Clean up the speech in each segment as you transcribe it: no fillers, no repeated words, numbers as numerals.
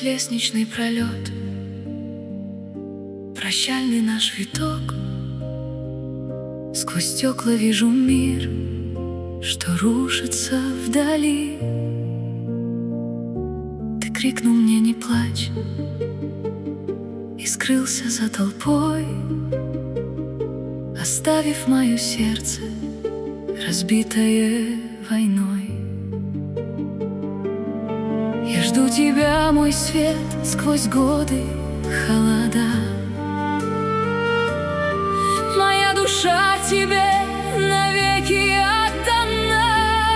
Вот лестничный пролет, прощальный наш виток. Сквозь стекла вижу мир, что рушится вдали. Ты крикнул мне: не плачь, и скрылся за толпой, оставив мое сердце, разбитое войной. Я жду тебя, мой свет, сквозь годы холода. Моя душа тебе навеки отдана.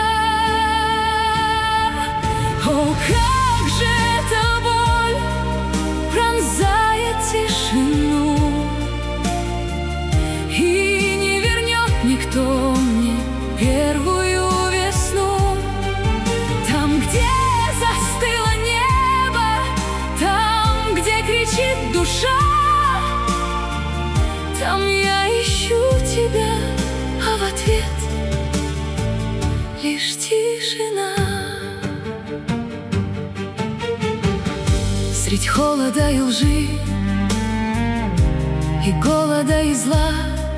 О, как же эта боль пронзает тишину, и не вернет никто мне первую весну. Там, где застыло небо, там, где кричит душа, там я ищу тебя, а в ответ лишь тишина. Средь холода и лжи, и голода, и зла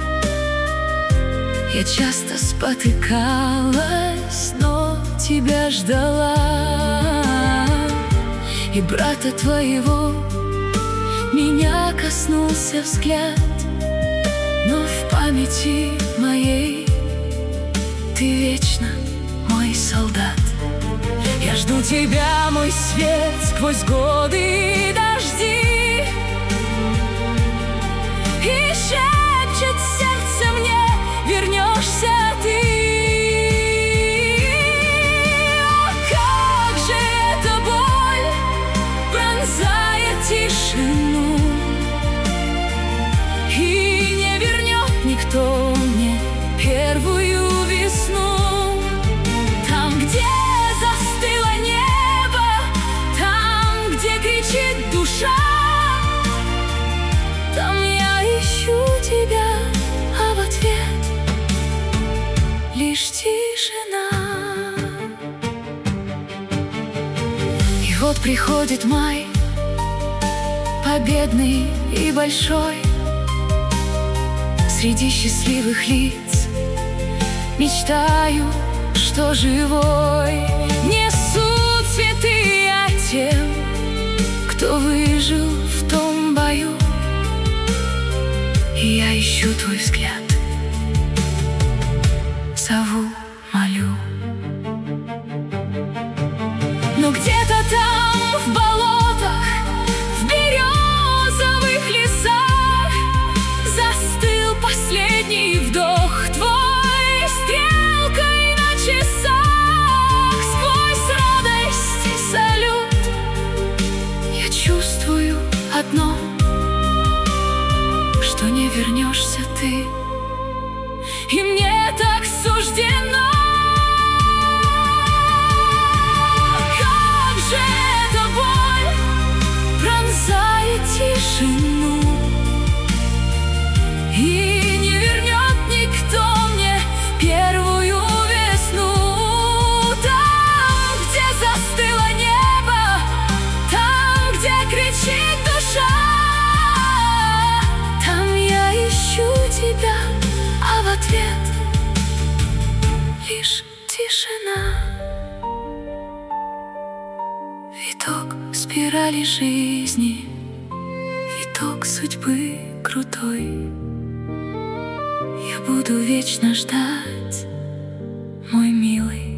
я часто спотыкалась, но тебя ждала. И брата твоего меня коснулся взгляд, но в памяти моей ты вечно мой солдат. Я жду тебя, мой свет, сквозь годы и дожди, и шепчет сердце мне: вернешься ты. О, как же эта боль пронзает тишину, и не вернет никто мне первую весну. Там, где застыло небо, там, где кричит душа, там я ищу тебя, а в ответ лишь тишина. И вот приходит май, победный и большой. Среди счастливых лиц мечтаю, что живой. Несу цветы я тем, кто выжил в том бою. И я ищу твой взгляд, зову, молю. Но где-то там, в болотах, в березовых лесах, застыл последний вдох твой, стрелкой на часах. Сквозь радость и салют я чувствую одно: что не вернешься ты, и мне так суждено. Как же эта боль пронзает тишину, и не вернет никто мне первую весну. Там, где застыло небо, там, где кричит душа, там я ищу тебя, а в ответ лишь тишина. Виток спирали жизни, виток судьбы крутой. Я буду вечно ждать, мой милый.